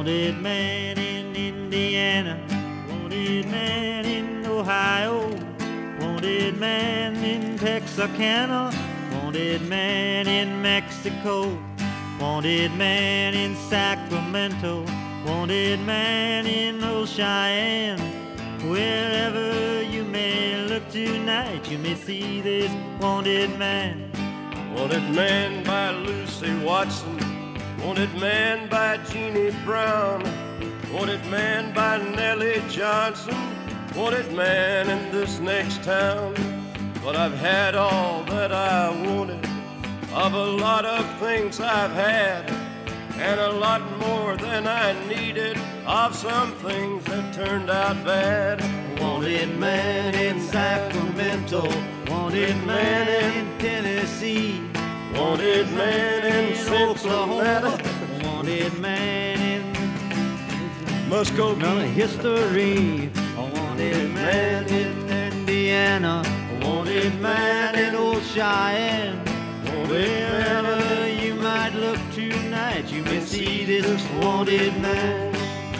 Wanted man in Indiana, wanted man in Ohio, wanted man in Texarkana, wanted man in Mexico, wanted man in Sacramento, wanted man in old Cheyenne. Wherever you may look tonight, you may see this wanted man. Wanted man by Lucy Watson, wanted man by Jeannie Brown, wanted man by Nellie Johnson, wanted man in this next town. But I've had all that I wanted, of a lot of things I've had, and a lot more than I needed, of some things that turned out bad. Wanted man in Sacramento, wanted man in Tennessee, Wanted man in Oklahoma, Cincinnati, wanted man in Muskogee, history, wanted man in Indiana, wanted man in old Cheyenne. Wherever you might look tonight, you may see this wanted man.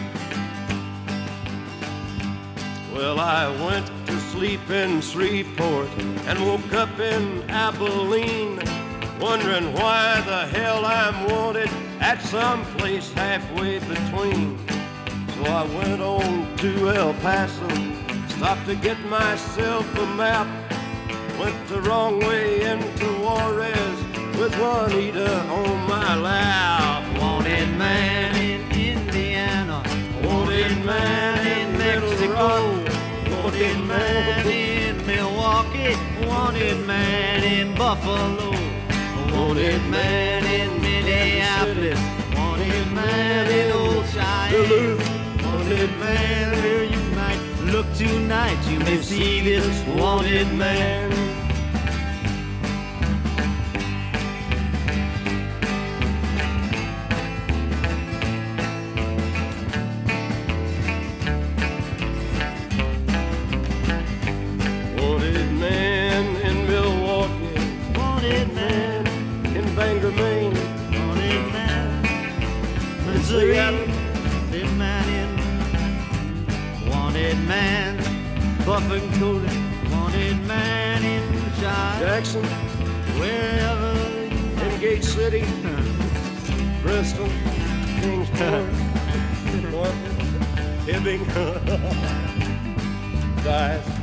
Well, I went to sleep in Shreveport and woke up in Abilene, wondering why the hell I'm wanted at some place halfway between. So I went on to El Paso, stopped to get myself a map, went the wrong way into Juarez with Juanita on my lap. Wanted man in Indiana, wanted man in Mexico, wanted man in Milwaukee, wanted man in Buffalo, wanted man in Minneapolis, wanted man in old Cheyenne, wanted man where you might look tonight, you may see this wanted man. Wanted man in Milwaukee, Wanted man, in Bangor, Maine, wanted man, Missouri, wanted man in, wanted man, Buffalo, wanted man in China, Jackson, wherever you in Gate City, Bristol, Kingsport, Norfolk, Hibbing, guys.